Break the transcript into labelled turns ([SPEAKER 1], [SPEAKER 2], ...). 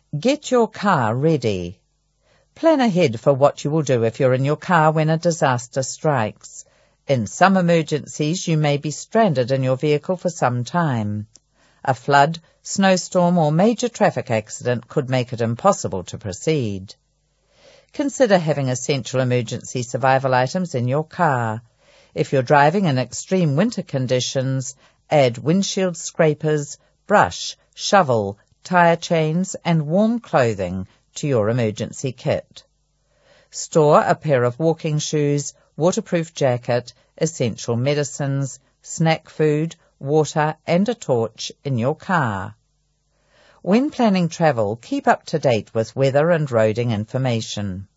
[SPEAKER 1] Get your car ready. Plan ahead for what you will do if you're in your car when a disaster strikes. In some emergencies, you may be stranded in your vehicle for some time. A flood, snowstorm, or major traffic accident could make it impossible to proceed. Consider having essential emergency survival items in your car. If you're driving in extreme winter conditions, add windshield scrapers, brush, shovel, tire chains, and warm clothing to your emergency kit. Store a pair of walking shoes, waterproof jacket, essential medicines, snack food, water, and a torch in your car. When planning travel, keep up to date with weather and roading information.